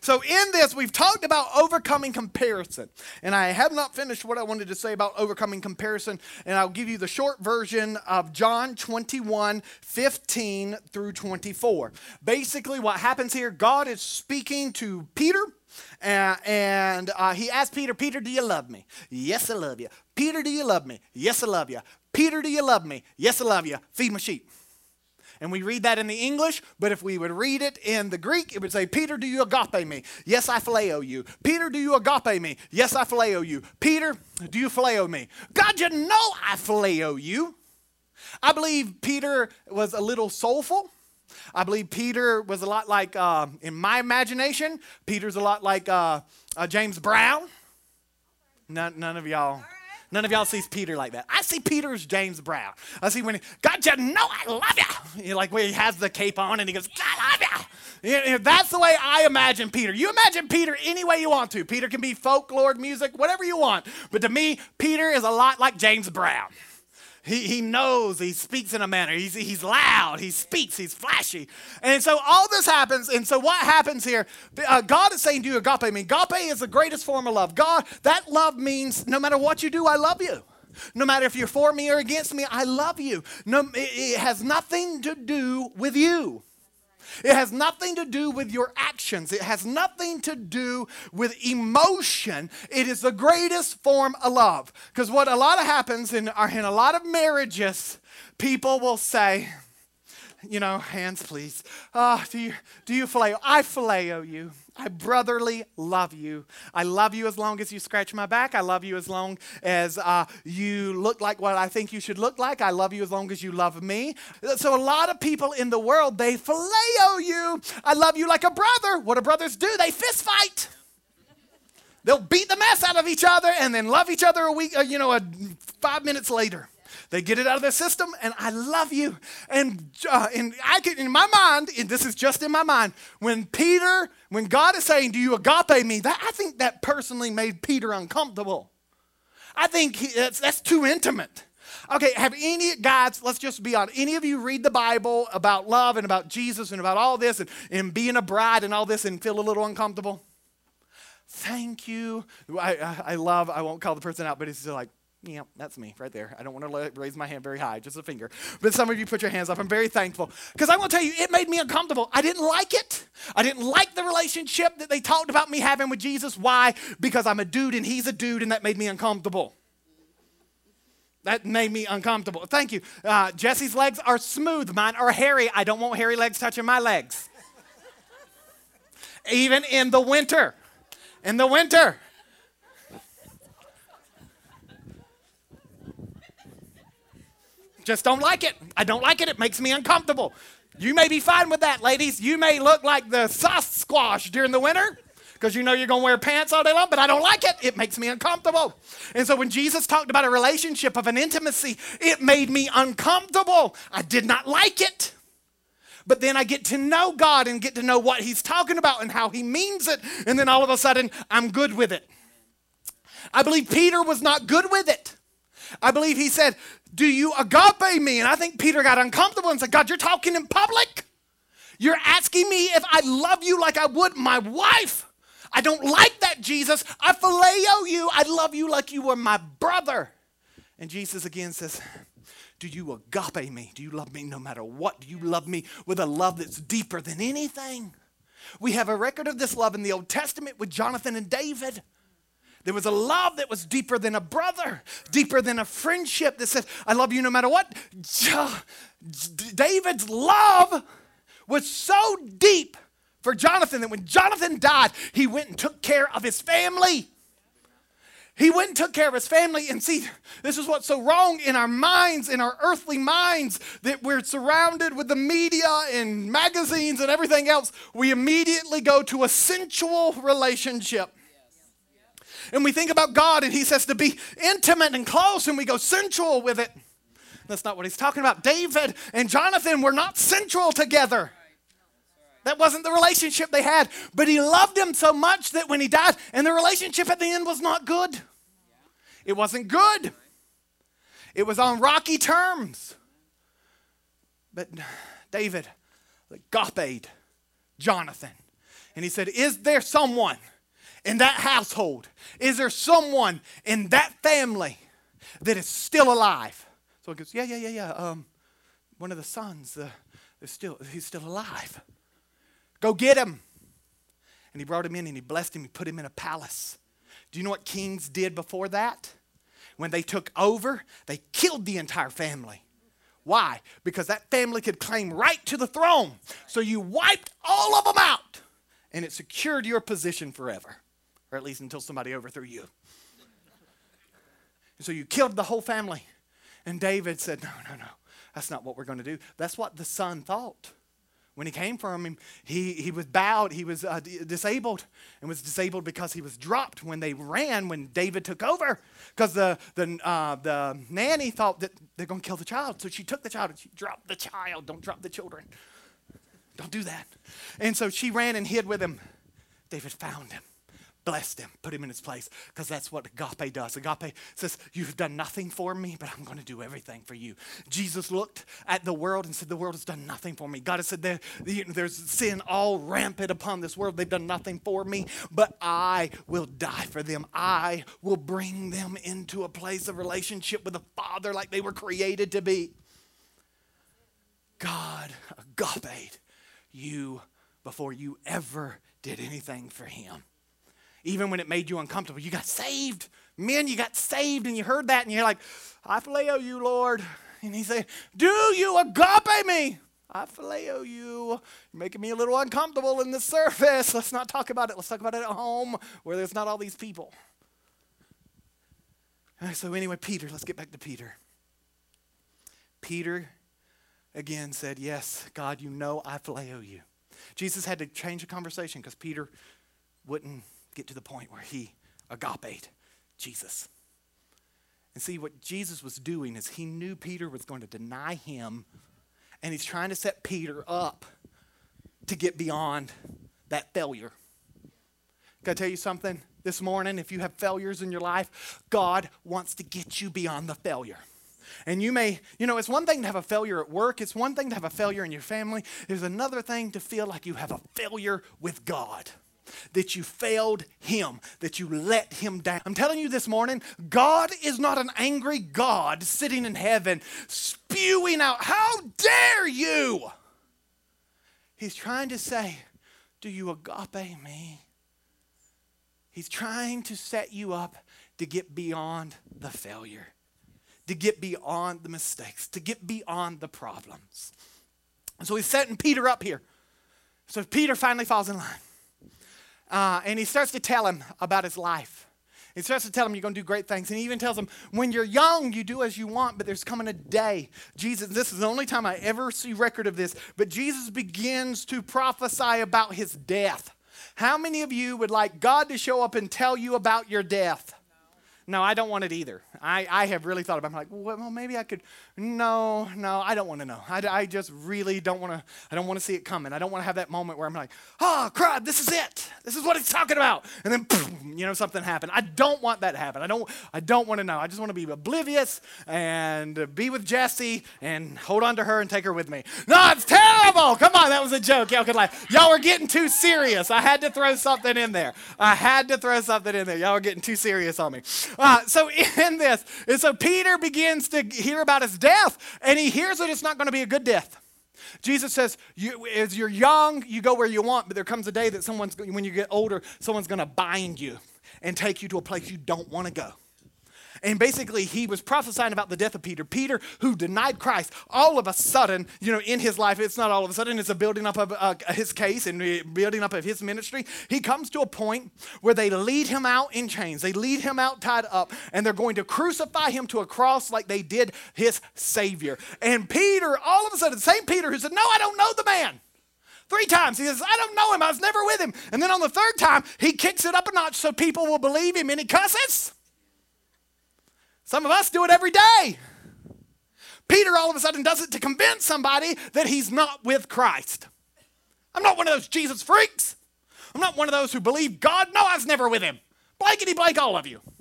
So in this, we've talked about overcoming comparison. And I have not finished what I wanted to say about overcoming comparison. And I'll give you the short version of John 21:15 through 24. Basically, what happens here, God is speaking to Peter. And he asked Peter, Peter, do you love me? Yes, I love you. Peter, do you love me? Yes, I love you. Peter, do you love me? Yes, I love you. Feed my sheep. And we read that in the English, but if we would read it in the Greek, it would say, Peter, do you agape me? Yes, I phileo you. Peter, do you agape me? Yes, I phileo you. Peter, do you phileo me? God, you know I phileo you. I believe Peter was a little soulful. I believe Peter was a lot like, in my imagination, Peter's a lot like James Brown. None of y'all sees Peter like that. I see Peter as James Brown. I see when God, you know I love you. You know, like when he has the cape on and he goes, God, I love you. You know, that's the way I imagine Peter. You imagine Peter any way you want to. Peter can be folklore, music, whatever you want. But to me, Peter is a lot like James Brown. He knows, he speaks in a manner, he's loud, he speaks, he's flashy. And so all this happens, and so what happens here, God is saying to you, agape me. Agape is the greatest form of love. God, that love means no matter what you do, I love you. No matter if you're for me or against me, I love you. No, it has nothing to do with you. It has nothing to do with your actions. It has nothing to do with emotion. It is the greatest form of love. Because what a lot of happens in a lot of marriages, people will say, you know, hands please. Do you phileo? I phileo you. I brotherly love you. I love you as long as you scratch my back. I love you as long as you look like what I think you should look like. I love you as long as you love me. So a lot of people in the world, they phileo you. I love you like a brother. What do brothers do? They fist fight. They'll beat the mess out of each other and then love each other 5 minutes later. They get it out of their system, and I love you. And I can, in my mind, and this is just in my mind, when God is saying, do you agape me, I think that personally made Peter uncomfortable. I think that's too intimate. Okay, have any guys, let's just be honest, any of you read the Bible about love and about Jesus and about all this and being a bride and all this and feel a little uncomfortable? Thank you. I won't call the person out, but it's just like, yeah, that's me right there. I don't want to raise my hand very high, just a finger. But some of you put your hands up. I'm very thankful. Because I want to tell you, it made me uncomfortable. I didn't like it. I didn't like the relationship that they talked about me having with Jesus. Why? Because I'm a dude and he's a dude, and that made me uncomfortable. That made me uncomfortable. Thank you. Jesse's legs are smooth. Mine are hairy. I don't want hairy legs touching my legs. Even in the winter. In the winter. Just don't like it. I don't like it. It makes me uncomfortable. You may be fine with that, ladies. You may look like the Sasquatch during the winter because you know you're going to wear pants all day long, but I don't like it. It makes me uncomfortable. And so when Jesus talked about a relationship of an intimacy, it made me uncomfortable. I did not like it. But then I get to know God and get to know what he's talking about and how he means it. And then all of a sudden, I'm good with it. I believe Peter was not good with it. I believe he said, do you agape me? And I think Peter got uncomfortable and said, God, you're talking in public? You're asking me if I love you like I would my wife? I don't like that, Jesus. I phileo you. I love you like you were my brother. And Jesus again says, do you agape me? Do you love me no matter what? Do you love me with a love that's deeper than anything? We have a record of this love in the Old Testament with Jonathan and David. There was a love that was deeper than a brother, deeper than a friendship that said, I love you no matter what. David's love was so deep for Jonathan that when Jonathan died, he went and took care of his family. He went and took care of his family. And see, this is what's so wrong in our minds, in our earthly minds, that we're surrounded with the media and magazines and everything else. We immediately go to a sensual relationship. And we think about God and he says to be intimate and close and we go sensual with it. That's not what he's talking about. David and Jonathan were not sensual together. That wasn't the relationship they had. But he loved him so much that when he died, and the relationship at the end was not good. It wasn't good. It was on rocky terms. But David agape Jonathan. And he said, is there someone in that household? Is there someone in that family that is still alive? So he goes, yeah. One of the sons, he's still alive. Go get him. And he brought him in and he blessed him. He put him in a palace. Do you know what kings did before that? When they took over, they killed the entire family. Why? Because that family could claim right to the throne. So you wiped all of them out. And it secured your position forever. Or at least until somebody overthrew you. And so you killed the whole family. And David said, no. That's not what we're going to do. That's what the son thought. When he came from him, he was bowed. He was disabled. And was disabled because he was dropped when they ran, when David took over. Because the nanny thought that they're going to kill the child. So she took the child and she dropped the child. Don't drop the children. Don't do that. And so she ran and hid with him. David found him. Blessed him, put him in his place, because that's what agape does. Agape says, you've done nothing for me, but I'm going to do everything for you. Jesus looked at the world and said, the world has done nothing for me. God has said, there's sin all rampant upon this world. They've done nothing for me, but I will die for them. I will bring them into a place of relationship with the Father like they were created to be. God agape you before you ever did anything for him. Even when it made you uncomfortable. You got saved. Men, you got saved and you heard that and you're like, I phileo you, Lord. And he said, do you agape me? I phileo you. You're making me a little uncomfortable in the service. Let's not talk about it. Let's talk about it at home where there's not all these people. So anyway, Peter, let's get back to Peter. Peter again said, yes, God, you know I phileo you. Jesus had to change the conversation because Peter wouldn't get to the point where he agaped Jesus. And see, what Jesus was doing is he knew Peter was going to deny him, and he's trying to set Peter up to get beyond that failure. Can I tell you something this morning? If you have failures in your life, God wants to get you beyond the failure. And you may, it's one thing to have a failure at work. It's one thing to have a failure in your family. There's another thing to feel like you have a failure with God. That you failed him, that you let him down. I'm telling you this morning, God is not an angry God sitting in heaven spewing out, how dare you? He's trying to say, do you agape me? He's trying to set you up to get beyond the failure, to get beyond the mistakes, to get beyond the problems. And so he's setting Peter up here. So Peter finally falls in line. And he starts to tell him about his life. He starts to tell him you're going to do great things. And he even tells him, when you're young, you do as you want, but there's coming a day. Jesus, this is the only time I ever see record of this, but Jesus begins to prophesy about his death. How many of you would like God to show up and tell you about your death? No, I don't want it either. I have really thought about it. I'm like, well, maybe I could. No, I don't want to know. I just really don't want to. I don't want to see it coming. I don't want to have that moment where I'm like, oh, crud, this is it. This is what he's talking about. And then, boom, something happened. I don't want that to happen. I don't want to know. I just want to be oblivious and be with Jessie and hold on to her and take her with me. No, it's terrible. Come on, that was a joke. Y'all could laugh. Y'all were getting too serious. I had to throw something in there. Y'all were getting too serious on me. So in this, and so Peter begins to hear about his death, and he hears that it's not going to be a good death. Jesus says, as you're young, you go where you want, but there comes a day that when you get older, someone's going to bind you and take you to a place you don't want to go. And basically, he was prophesying about the death of Peter. Peter, who denied Christ, all of a sudden, in his life, it's not all of a sudden, it's a building up of his case and building up of his ministry. He comes to a point where they lead him out in chains. They lead him out tied up, and they're going to crucify him to a cross like they did his Savior. And Peter, all of a sudden, the same Peter who said, no, I don't know the man. 3 times. He says, I don't know him. I was never with him. And then on the 3rd time, he kicks it up a notch so people will believe him, and he cusses. Some of us do it every day. Peter all of a sudden does it to convince somebody that he's not with Christ. I'm not one of those Jesus freaks. I'm not one of those who believe God. No, I was never with him. Blankety blank, all of you.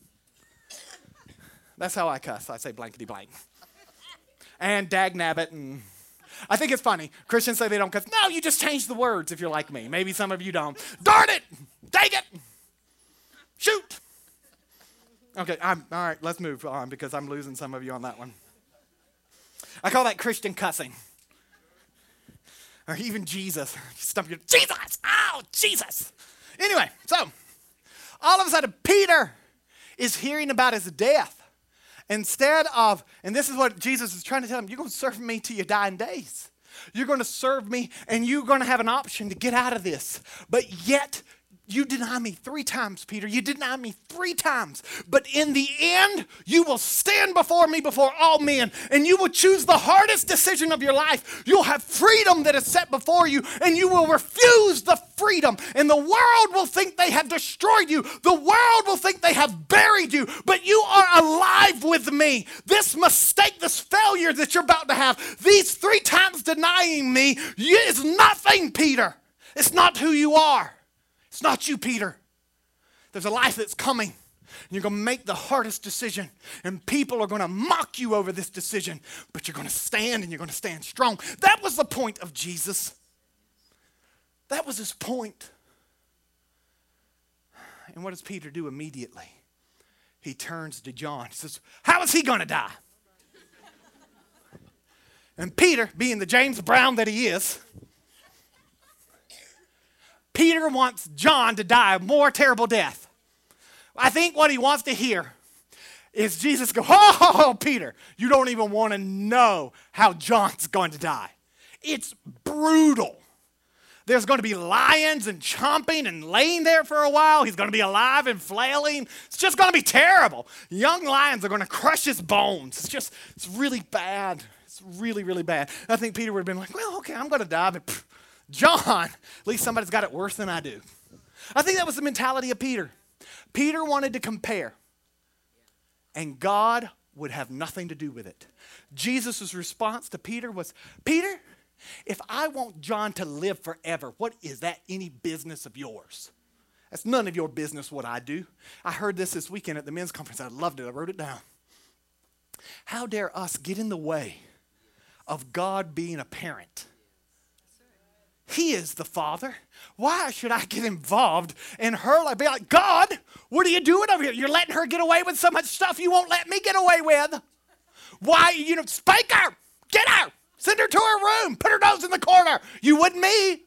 That's how I cuss. I say blankety blank. And dag nabbit and I think it's funny. Christians say they don't cuss. No, you just change the words if you're like me. Maybe some of you don't. Darn it! Dang it! Shoot! Okay, all right, let's move on because I'm losing some of you on that one. I call that Christian cussing. Or even Jesus. Stump your, Jesus! Ow, Jesus! Anyway, so all of a sudden, Peter is hearing about his death. Instead of, and this is what Jesus is trying to tell him, you're going to serve me till your dying days. You're going to serve me, and you're going to have an option to get out of this. But yet, you deny me 3 times, Peter. You deny me 3 times. But in the end, you will stand before me before all men, and you will choose the hardest decision of your life. You'll have freedom that is set before you, and you will refuse the freedom. And the world will think they have destroyed you. The world will think they have buried you, but you are alive with me. This mistake, this failure that you're about to have, these 3 times denying me is nothing, Peter. It's not who you are. It's not you, Peter. There's a life that's coming. And you're going to make the hardest decision. And people are going to mock you over this decision. But you're going to stand and you're going to stand strong. That was the point of Jesus. That was his point. And what does Peter do immediately? He turns to John. He says, how is he going to die? And Peter, being the James Brown that he is, Peter wants John to die a more terrible death. I think what he wants to hear is Jesus go, oh, Peter, you don't even want to know how John's going to die. It's brutal. There's going to be lions and chomping and laying there for a while. He's going to be alive and flailing. It's just going to be terrible. Young lions are going to crush his bones. It's really bad. It's really, really bad. I think Peter would have been like, well, okay, I'm going to die, but John, at least somebody's got it worse than I do. I think that was the mentality of Peter. Peter wanted to compare, and God would have nothing to do with it. Jesus' response to Peter was, Peter, if I want John to live forever, what is that any business of yours? That's none of your business what I do. I heard this weekend at the men's conference. I loved it. I wrote it down. How dare us get in the way of God being a parent? He is the Father. Why should I get involved in her life? Be like, God, what are you doing over here? You're letting her get away with so much stuff you won't let me get away with. Why, spank her, get her, send her to her room, put her nose in the corner. You wouldn't me.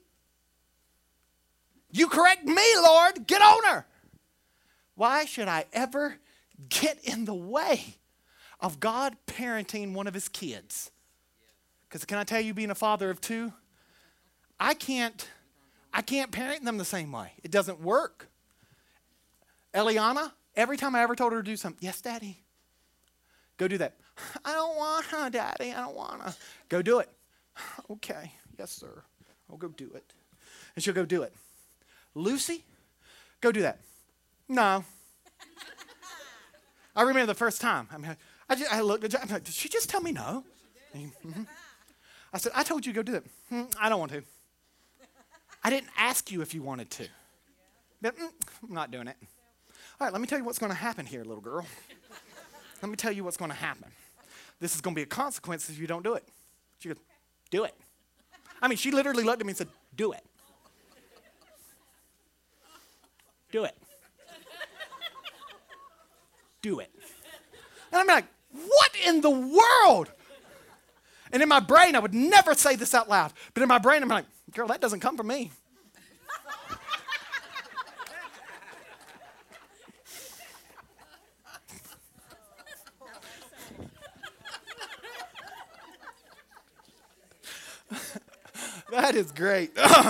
You correct me, Lord, get on her. Why should I ever get in the way of God parenting one of his kids? Because can I tell you, being a father of 2, I can't parent them the same way. It doesn't work. Eliana, every time I ever told her to do something, yes, Daddy, go do that. I don't want to, Daddy, I don't want to. Go do it. Okay, yes, sir. I'll go do it. And she'll go do it. Lucy, go do that. No. I remember the first time. I looked at John. I'm like, did she just tell me no? Mm-hmm. I said, I told you to go do it. I don't want to. I didn't ask you if you wanted to. But, I'm not doing it. All right, let me tell you what's going to happen here, little girl. Let me tell you what's going to happen. This is going to be a consequence if you don't do it. She goes, do it. She literally looked at me and said, do it. Do it. Do it. And I'm like, what in the world? And in my brain, I would never say this out loud. But in my brain, I'm like, girl, that doesn't come from me. That is great.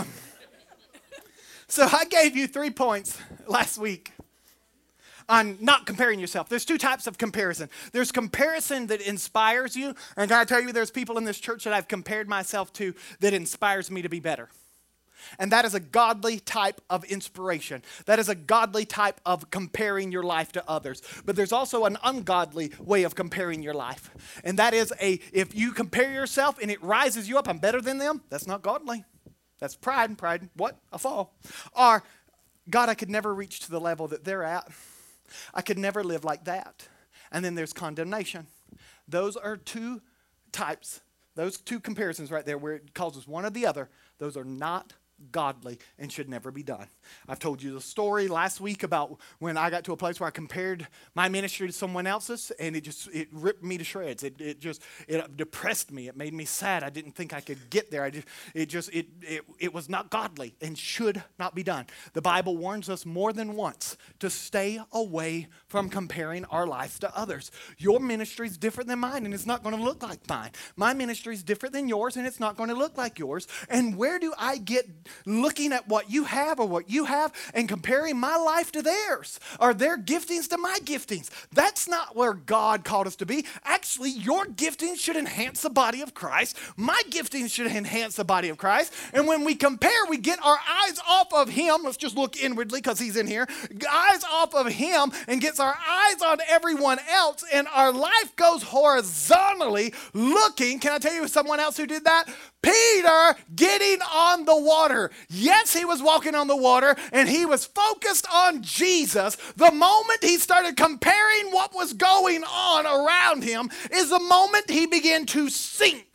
So I gave you 3 points last week on not comparing yourself. There's 2 types of comparison. There's comparison that inspires you. And can I tell you, there's people in this church that I've compared myself to that inspires me to be better. And that is a godly type of inspiration. That is a godly type of comparing your life to others. But there's also an ungodly way of comparing your life. And that is if you compare yourself and it rises you up, I'm better than them, that's not godly. That's pride. Pride, what? A fall. Or, God, I could never reach to the level that they're at. I could never live like that. And then there's condemnation. Those are 2 types those two comparisons right there where it causes one or the other, those are not godly and should never be done. I've told you the story last week about when I got to a place where I compared my ministry to someone else's, and it ripped me to shreds. It depressed me. It made me sad. I didn't think I could get there. It was not godly and should not be done. The Bible warns us more than once to stay away from comparing our lives to others. Your ministry is different than mine, and it's not going to look like mine. My ministry is different than yours, and it's not going to look like yours. And where do I get looking at what you have or what you have and comparing my life to theirs or their giftings to my giftings? That's not where God called us to be. Actually, your giftings should enhance the body of Christ. My giftings should enhance the body of Christ. And when we compare, we get our eyes off of him. Let's just look inwardly because he's in here. Eyes off of him and gets our eyes on everyone else, and our life goes horizontally looking. Can I tell you someone else who did that? Peter getting on the water. Yes, he was walking on the water and he was focused on Jesus. The moment he started comparing what was going on around him is the moment he began to sink.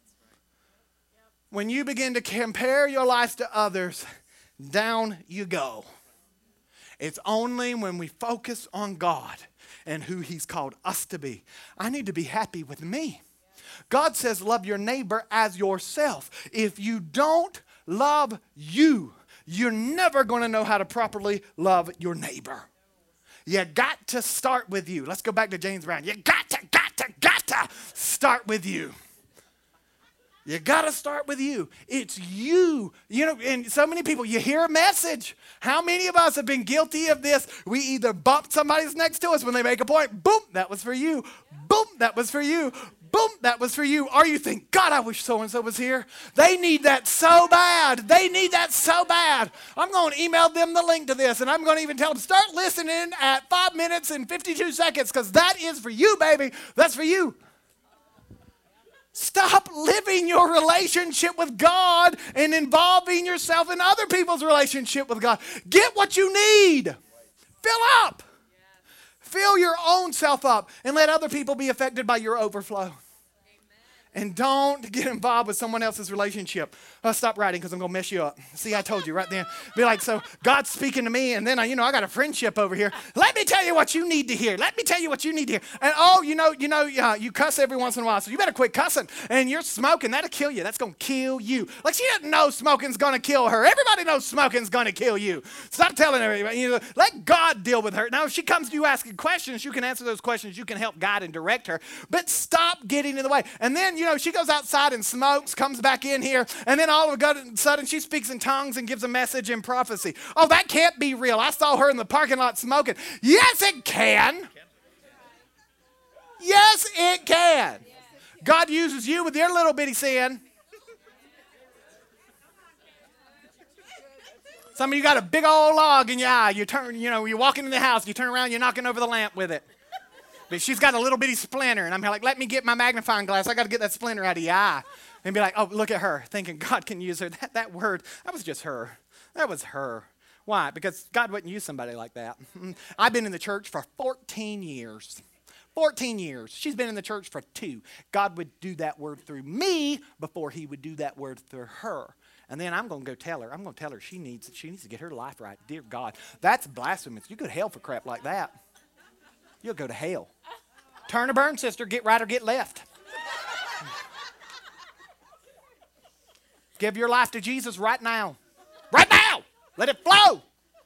When you begin to compare your life to others, down you go. It's only when we focus on God and who he's called us to be. I need to be happy with me. God says love your neighbor as yourself. If you don't love you, you're never going to know how to properly love your neighbor. You got to start with you. Let's go back to James Brown. You got to start with you. You got to start with you. It's you. You know, and so many people, you hear a message. How many of us have been guilty of this? We either bump somebody next to us when they make a point. Boom, that was for you. Boom, that was for you. Boom, that was for you. Or you think, God, I wish so-and-so was here. They need that so bad. They need that so bad. I'm going to email them the link to this, and I'm going to even tell them, start listening at 5 minutes and 52 seconds, because that is for you, baby. That's for you. Stop living your relationship with God and involving yourself in other people's relationship with God. Get what you need. Fill up. Fill your own self up and let other people be affected by your overflow. And don't get involved with someone else's relationship. Stop writing because I'm going to mess you up. See, I told you right then. Be like, so God's speaking to me, and then, I got a friendship over here. Let me tell you what you need to hear. Let me tell you what you need to hear. And, you cuss every once in a while, so you better quit cussing. And you're smoking. That'll kill you. That's going to kill you. Like, she doesn't know smoking's going to kill her. Everybody knows smoking's going to kill you. Stop telling everybody. Let God deal with her. Now, if she comes to you asking questions, you can answer those questions. You can help guide and direct her. But stop getting in the way. And then, she goes outside and smokes, comes back in here, and then all of a sudden she speaks in tongues and gives a message in prophecy. Oh, that can't be real. I saw her in the parking lot smoking. Yes, it can. Yes, it can. God uses you with your little bitty sin. Some of you got a big old log in your eye. You're walking in the house, you turn around, you're knocking over the lamp with it. But she's got a little bitty splinter, and I'm like, let me get my magnifying glass. I got to get that splinter out of your eye. And be like, oh, look at her, thinking God can use her. That word, that was just her. That was her. Why? Because God wouldn't use somebody like that. I've been in the church for 14 years. 14 years. She's been in the church for 2. God would do that word through me before he would do that word through her. And then I'm going to go tell her. I'm going to tell her she needs to get her life right. Dear God, that's blasphemous. You go to hell for crap like that. You'll go to hell. Turn or burn, sister. Get right or get left. Give your life to Jesus right now. Right now. Let it flow.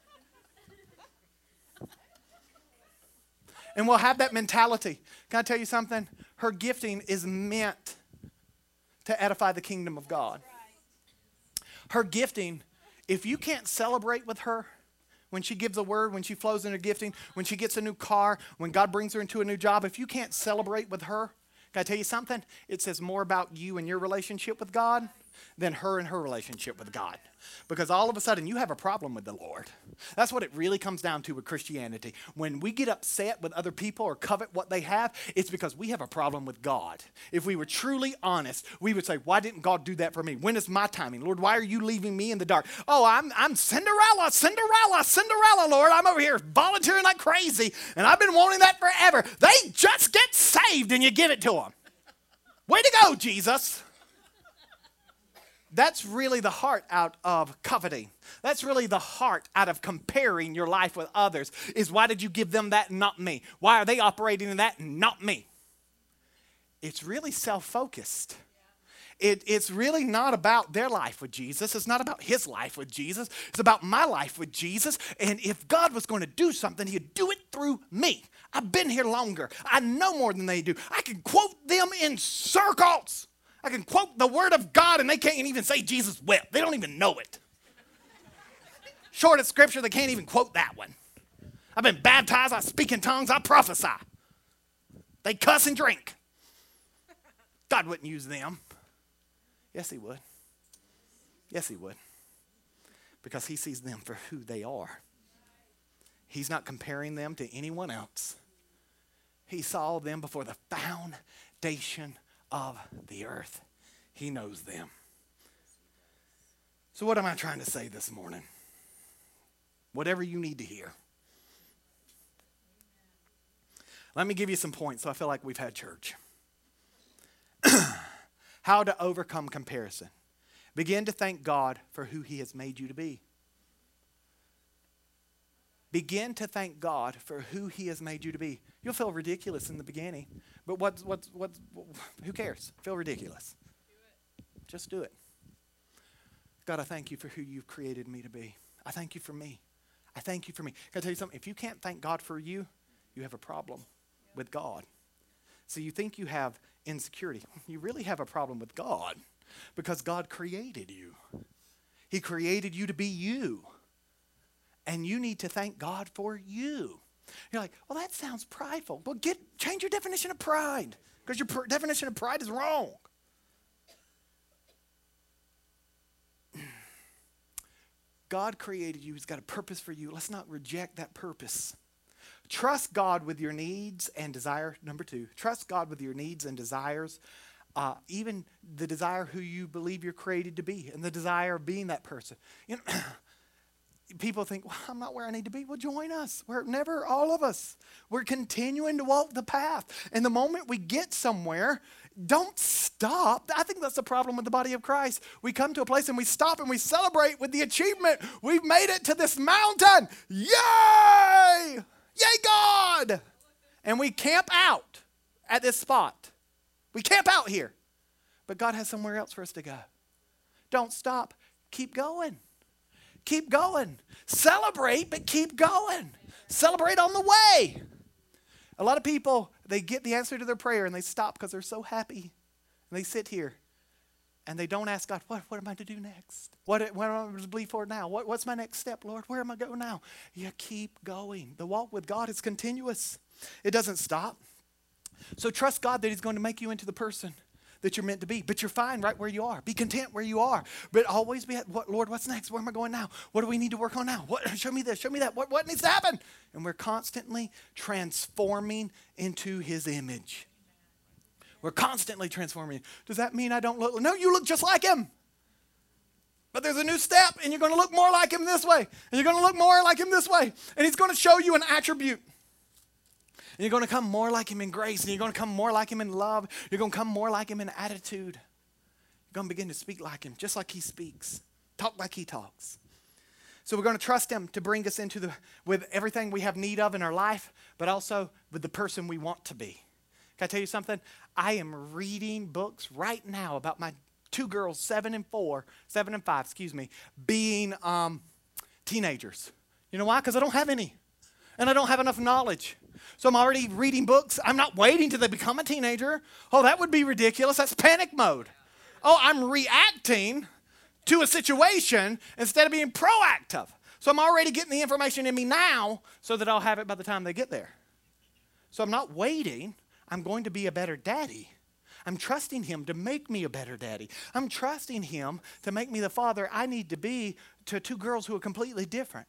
And we'll have that mentality. Can I tell you something? Her gifting is meant to edify the kingdom of God. Her gifting, if you can't celebrate with her, when she gives a word, when she flows in her gifting, when she gets a new car, when God brings her into a new job, if you can't celebrate with her, can I tell you something? It says more about you and your relationship with God than her and her relationship with God. Because all of a sudden, you have a problem with the Lord. That's what it really comes down to with Christianity. When we get upset with other people or covet what they have, it's because we have a problem with God. If we were truly honest, we would say, why didn't God do that for me? When is my timing? Lord, why are you leaving me in the dark? Oh, I'm Cinderella, Lord. I'm over here volunteering like crazy, and I've been wanting that forever. They just get saved, and you give it to them. Way to go, Jesus. That's really the heart out of coveting. That's really the heart out of comparing your life with others, is why did you give them that and not me? Why are they operating in that and not me? It's really self-focused. It's really not about their life with Jesus. It's not about his life with Jesus. It's about my life with Jesus. And if God was going to do something, he'd do it through me. I've been here longer. I know more than they do. I can quote them in circles. I can quote the word of God and they can't even say Jesus wept. They don't even know it. Short of scripture, they can't even quote that one. I've been baptized. I speak in tongues. I prophesy. They cuss and drink. God wouldn't use them. Yes, he would. Yes, he would. Because he sees them for who they are. He's not comparing them to anyone else. He saw them before the foundation of the earth. He knows them. So what am I trying to say this morning? Whatever you need to hear. Let me give you some points so I feel like we've had church. How to overcome comparison. Begin to thank God for who he has made you to be. Begin to thank God for who he has made you to be. You'll feel ridiculous in the beginning, but who cares? Feel ridiculous. Just do it. God, I thank you for who you've created me to be. I thank you for me. I thank you for me. Can I tell you something? If you can't thank God for you, you have a problem with God. So you think you have insecurity. You really have a problem with God because God created you. He created you to be you. And you need to thank God for you. You're like, well, that sounds prideful. Well, change your definition of pride because your definition of pride is wrong. God created you. He's got a purpose for you. Let's not reject that purpose. Trust God with your needs and desire. Number 2, trust God with your needs and desires. Even the desire who you believe you're created to be and the desire of being that person. You know, people think, well, I'm not where I need to be. Well, join us. We're never all of us. We're continuing to walk the path. And the moment we get somewhere, don't stop. I think that's the problem with the body of Christ. We come to a place and we stop and we celebrate with the achievement. We've made it to this mountain. Yay! Yay, God! And we camp out at this spot. We camp out here. But God has somewhere else for us to go. Don't stop. Keep going. Keep going. Celebrate, but keep going. Celebrate on the way. A lot of people, they get the answer to their prayer and they stop because they're so happy. And they sit here and they don't ask God, what am I to do next? What am I to believe for now? What's my next step, Lord? Where am I going now? You keep going. The walk with God is continuous. It doesn't stop. So trust God that he's going to make you into the person that you're meant to be. But you're fine right where you are. Be content where you are. But always be, Lord, what's next? Where am I going now? What do we need to work on now? Show me this. Show me that. What needs to happen? And we're constantly transforming into his image. We're constantly transforming. Does that mean I don't look? No, you look just like him. But there's a new step, and you're going to look more like him this way. And you're going to look more like him this way. And he's going to show you an attribute. And you're going to come more like him in grace. And you're going to come more like him in love. You're going to come more like him in attitude. You're going to begin to speak like him, just like he speaks. Talk like he talks. So we're going to trust him to bring us into with everything we have need of in our life, but also with the person we want to be. Can I tell you something? I am reading books right now about my 2 girls, 7 and 5, being teenagers. You know why? Because I don't have any. And I don't have enough knowledge. So I'm already reading books. I'm not waiting till they become a teenager. Oh, that would be ridiculous. That's panic mode. Oh, I'm reacting to a situation instead of being proactive. So I'm already getting the information in me now so that I'll have it by the time they get there. So I'm not waiting. I'm going to be a better daddy. I'm trusting him to make me a better daddy. I'm trusting him to make me the father I need to be to 2 girls who are completely different.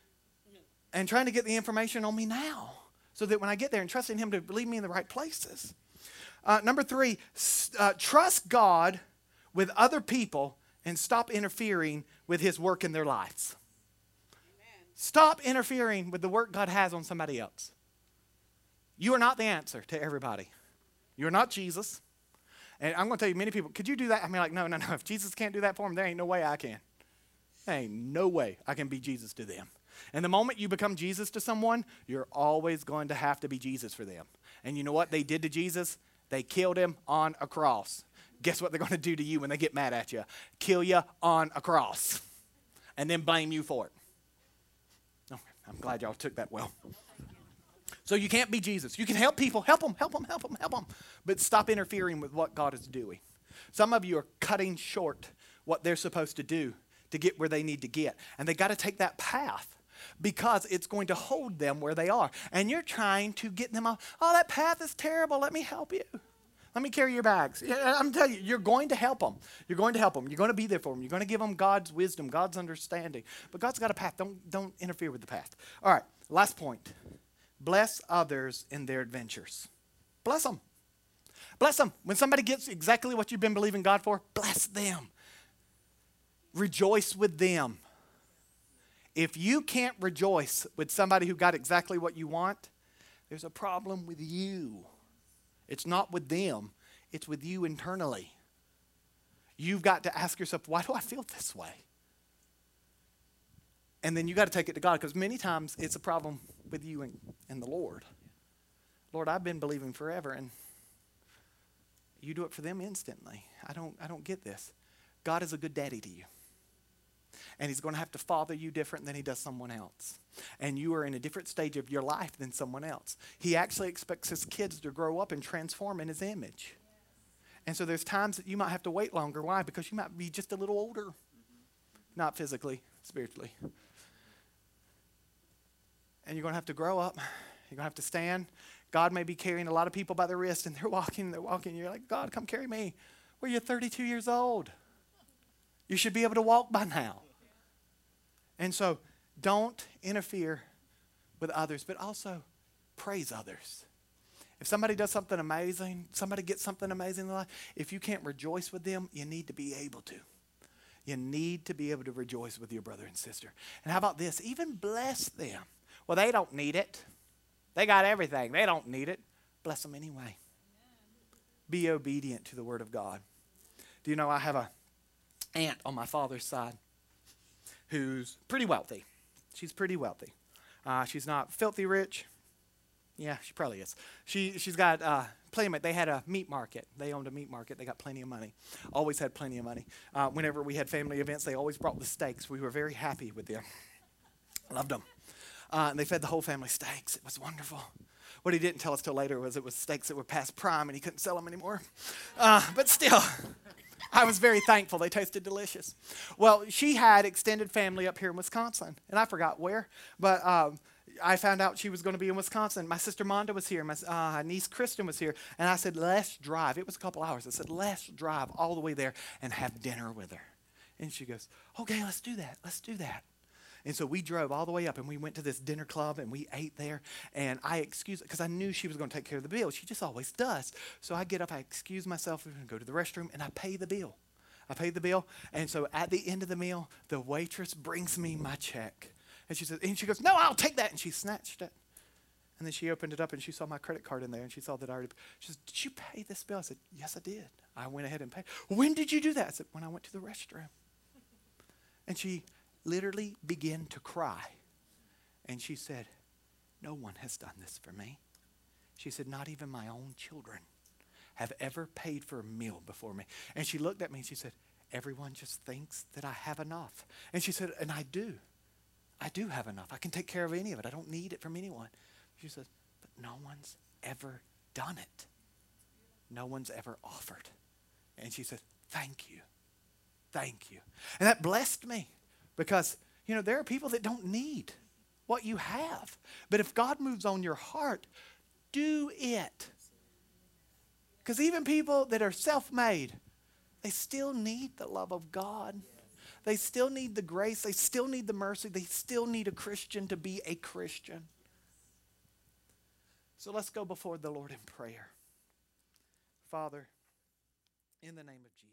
And trying to get the information on me now so that when I get there and trusting him to lead me in the right places. Number 3, trust God with other people and stop interfering with his work in their lives. Amen. Stop interfering with the work God has on somebody else. You are not the answer to everybody. You're not Jesus. And I'm going to tell you, many people, could you do that? I mean, like, no. If Jesus can't do that for them, there ain't no way I can. There ain't no way I can be Jesus to them. And the moment you become Jesus to someone, you're always going to have to be Jesus for them. And you know what they did to Jesus? They killed him on a cross. Guess what they're going to do to you when they get mad at you? Kill you on a cross. And then blame you for it. Oh, I'm glad y'all took that well. So you can't be Jesus. You can help people. Help them. But stop interfering with what God is doing. Some of you are cutting short what they're supposed to do to get where they need to get. And they got to take that path because it's going to hold them where they are. And you're trying to get them off. Oh, that path is terrible. Let me help you. Let me carry your bags. I'm telling you, you're going to help them. You're going to help them. You're going to be there for them. You're going to give them God's wisdom, God's understanding. But God's got a path. Don't interfere with the path. All right, last point. Bless others in their adventures. Bless them. Bless them. When somebody gets exactly what you've been believing God for, bless them. Rejoice with them. If you can't rejoice with somebody who got exactly what you want, there's a problem with you. It's not with them. It's with you internally. You've got to ask yourself, why do I feel this way? And then you got to take it to God, because many times it's a problem with you and the Lord. Lord, I've been believing forever, and you do it for them instantly. I don't get this. God is a good daddy to you. And he's going to have to father you different than he does someone else. And you are in a different stage of your life than someone else. He actually expects his kids to grow up and transform in his image. And so there's times that you might have to wait longer. Why? Because you might be just a little older. Not physically, spiritually. And you're going to have to grow up. You're going to have to stand. God may be carrying a lot of people by the wrist, and they're walking. You're like, God, come carry me. Well, you're 32 years old. You should be able to walk by now. And so don't interfere with others, but also praise others. If somebody does something amazing, somebody gets something amazing in their life, if you can't rejoice with them, you need to be able to. You need to be able to rejoice with your brother and sister. And how about this? Even bless them. Well, they don't need it. They got everything. They don't need it. Bless them anyway. Be obedient to the word of God. Do you know I have an aunt on my father's side who's pretty wealthy. She's pretty wealthy. She's not filthy rich. Yeah, she probably is. She's got plenty. They had a meat market. They owned a meat market. They got plenty of money. Always had plenty of money. Whenever we had family events, they always brought the steaks. We were very happy with them. Loved them. And they fed the whole family steaks. It was wonderful. What he didn't tell us till later was it was steaks that were past prime and he couldn't sell them anymore. But still, I was very thankful. They tasted delicious. Well, she had extended family up here in Wisconsin, and I forgot where, but I found out she was going to be in Wisconsin. My sister Monda was here. My niece Kristen was here, and I said, let's drive. It was a couple hours. I said, let's drive all the way there and have dinner with her. And she goes, okay, let's do that. Let's do that. And so we drove all the way up, and we went to this dinner club, and we ate there. And I excused, because I knew she was going to take care of the bill. She just always does. So I get up, I excuse myself, and go to the restroom, and I pay the bill. I paid the bill, and so at the end of the meal, the waitress brings me my check. And she says, and she goes, no, I'll take that. And she snatched it. And then she opened it up, and she saw my credit card in there, and she saw that I already, she says, did you pay this bill? I said, yes, I did. I went ahead and paid. When did you do that? I said, when I went to the restroom. And she literally began to cry. And she said, no one has done this for me. She said, not even my own children have ever paid for a meal before me. And she looked at me and she said, everyone just thinks that I have enough. And she said, and I do. I do have enough. I can take care of any of it. I don't need it from anyone. She said, but no one's ever done it. No one's ever offered. And she said, thank you. Thank you. And that blessed me. Because, you know, there are people that don't need what you have. But if God moves on your heart, do it. Because even people that are self-made, they still need the love of God. They still need the grace. They still need the mercy. They still need a Christian to be a Christian. So let's go before the Lord in prayer. Father, in the name of Jesus.